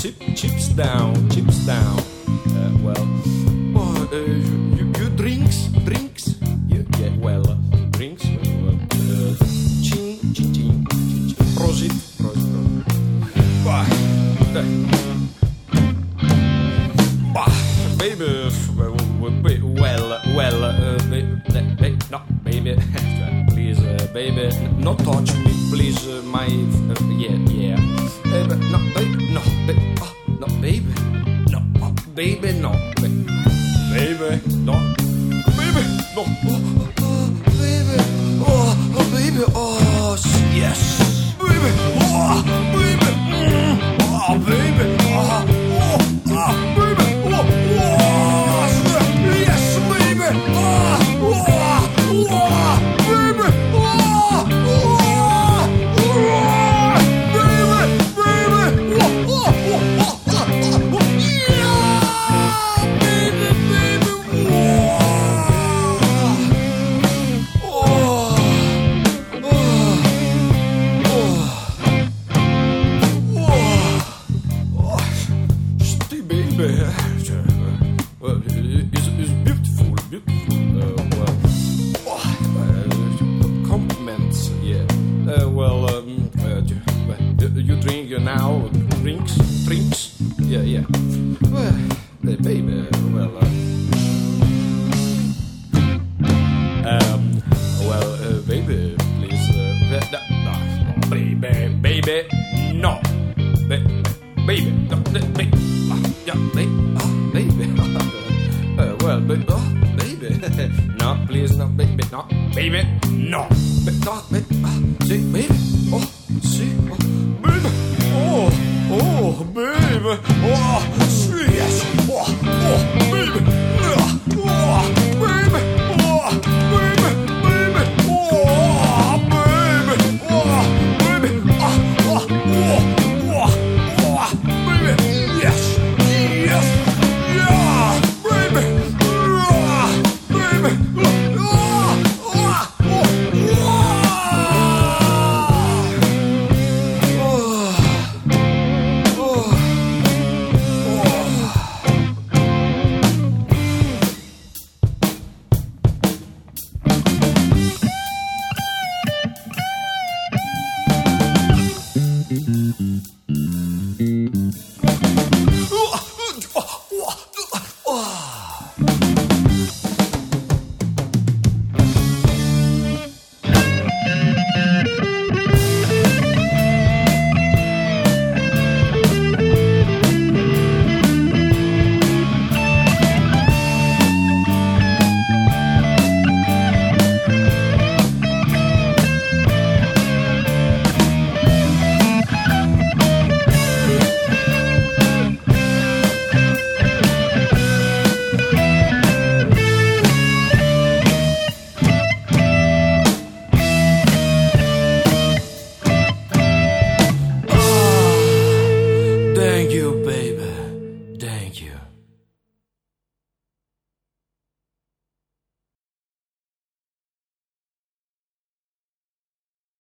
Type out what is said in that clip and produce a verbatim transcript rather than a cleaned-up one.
chip, chips down, chips down. Uh, well, oh, uh, you, you drinks, drinks. Yeah, yeah. Well, uh, drinks. Well, uh, ching, ching, ching, ching, ching. Prosit, prosit, prosit. Bah, uh, bah, baby. Well, well, uh, baby, no, baby, please, uh, baby, not touch me, please, uh, my, uh, yeah, yeah, uh, no, baby, no, baby, oh, no, baby, no, oh, baby, no, baby, baby, no, baby, no, oh, oh, baby, oh, oh, baby, oh, yes, baby, oh, baby, mm, oh, baby, oh, oh, oh, baby, oh, oh. Now drinks, drinks, yeah, yeah. Well, baby, well, uh, um, well, uh, baby, please, uh, no, no, baby, baby, no, ba- baby, no, baby, yeah, baby, oh, baby, uh, well, baby, oh, baby, no, please, no, baby, no, baby, no, ba- no, baby, uh, see, baby, oh, see, oh, baby. Oh, oh, baby. Oh.